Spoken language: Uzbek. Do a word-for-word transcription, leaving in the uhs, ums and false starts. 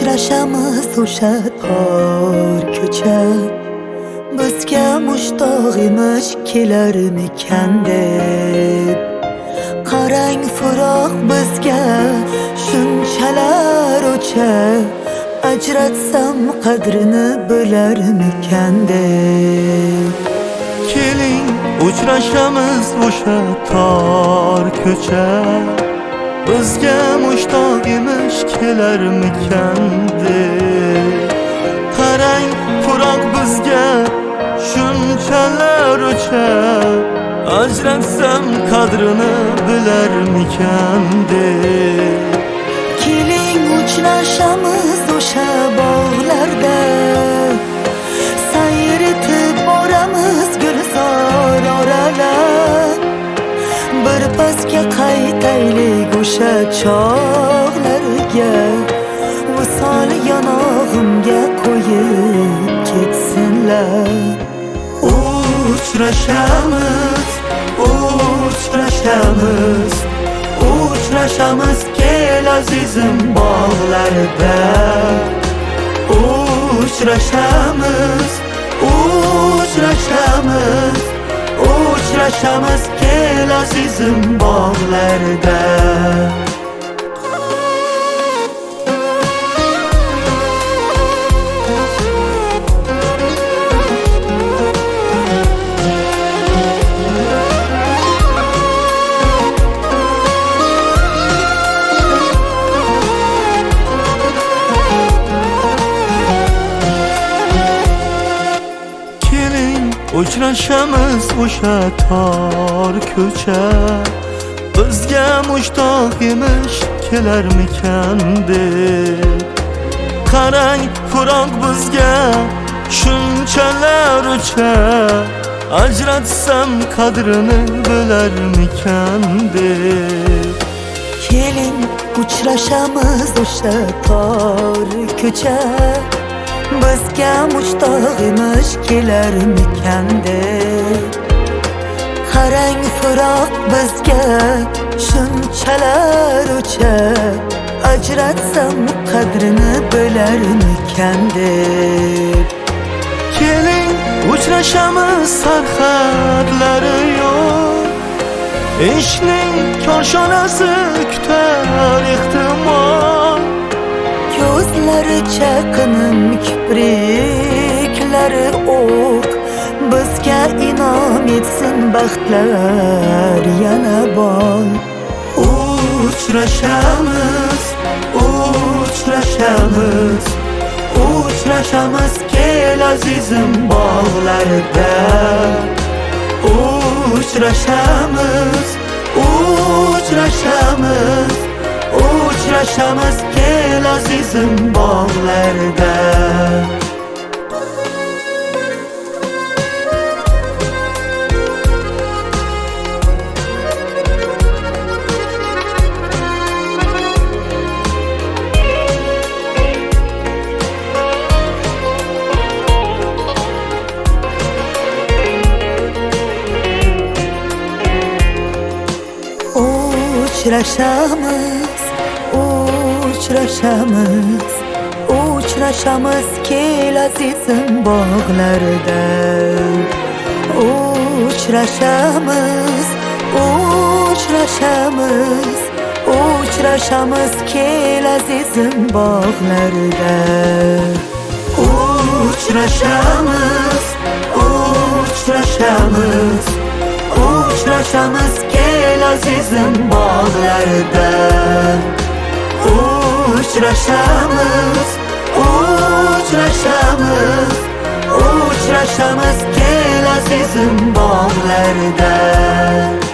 uchrashamiz o'sha tor ko'cha, bizga mushtoq emish kelarmikan deb. Qarang firoq bizga shunchalar o'cha, ajratsam qadrini bilarmikan deb. Keling uchrashamiz o'sha tor ko'cha, bizga mushtoq emish kelarmikan deb. Qarang firoq bizga shunchalar o'cha, ajratsam qadrini bilarmikan deb. Keling uchrashamiz o'sha bog'larda, sayr etib boramiz gulzor oralab. Bir pasga qaytaylik o'sha chog'larga, visol yonog'imga qo'yib ketsinlar. Uchrashamiz, uchrashamiz, uchrashamiz kel azizim bog'larda. Uchrashamiz, uchrashamiz, uchrashamiz kel azizim bog'larda. Uchrashamiz o'sha tor ko'cha, bizga mushtoq emish kelarmikan deb. Qarang firoq bizga shunchalar o'cha, ajratsam qadrini bilarmikan deb. Keling uchrashamiz o'sha tor ko'cha, bizga mushtoq emish kelarmikan deb. Qarang firoq bizga shunchalar o'cha, ajratsam qadrini bilarmikan deb. Keling uchrashamiz sarhadlari yo'q, ishning korshonasi kutar ehtimol. Ko'zlari chaqinim kipriklari o'q, bizga inom etsin baxtlar yana bol. Uchrashamiz, uchrashamiz, uchrashamiz kel azizim bog'larda. Uchrashamiz, uchrashamiz, uchrashamiz kel azizim bog'larda. Uchrashamiz, uchrashamiz, uchrashamiz kel azizim bog'larda. Uchrashamiz, uchrashamiz, uchrashamiz kel azizim bog'larda. Uchrashamiz, uchrashamiz, uchrashamiz kel azizim bog'larda. Uchrashamiz, uchrashamiz, uchrashamiz kel azizim bog'larda.